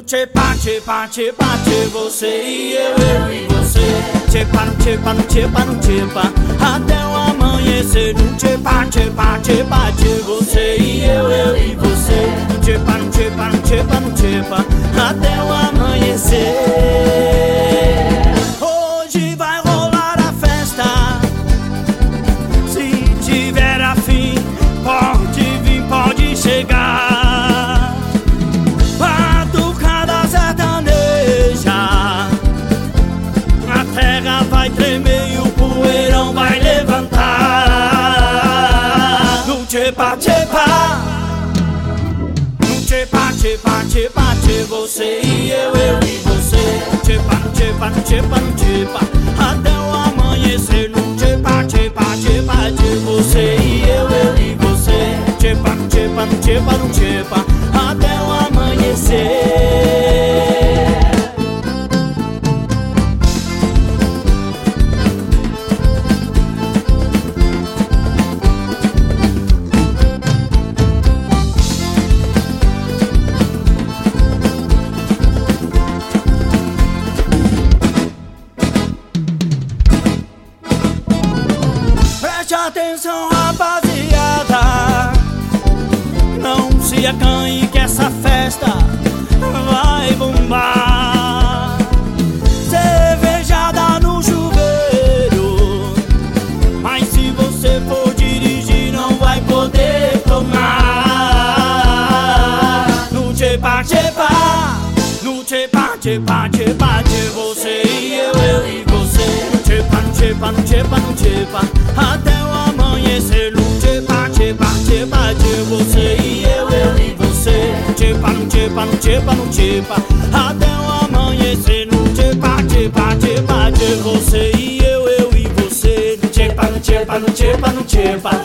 tchepa, tchepa, tchepa, tche, você e eu e você. Tchepa, no tchepa, no tchepa, no tchepa, até o amanhecer. No tchepa, tchepa, tchepa, tche, você e eu e você. No tchepa, no tchepa, no tchepa, no tchepa, até o amanhecer. Hoje vai rolar a festa. Se tiver afim, pode vir, pode chegar. Vai tremer e o poeirão vai levantar. No tchepa, tchepa, no tchepa, tchepa, tchepa, tche, você e eu e você. Tchepa, no tchepa, no tchepa, no tchepa, até o amanhecer. No tchepa, tchepa, tchepa, tche, você e eu e você. Tchepa, no tchepa, no tchepa, no tchepa, até o amanhecer. Preste atenção, rapaziada, não se acanhe que essa festa vai bombar. Cervejada no chuveiro, mas se você for dirigir não vai poder tomar. No tchepa, tchepa, no tchepa, tchepa, tchepa, tche, você e eu e você. No tchepa, no tchepa, no tchepa, no tchepa, até o amanhecer. No tchepa, tchepa, tchepa, tche, você e eu e você. Tchepa, no tchepa, no tchepa, no tchepa, até o amanhecer. No tchepa, tchepa, tchepa, tche, você e eu e você. No tchepa, no tchepa, no tchepa, no tchepa,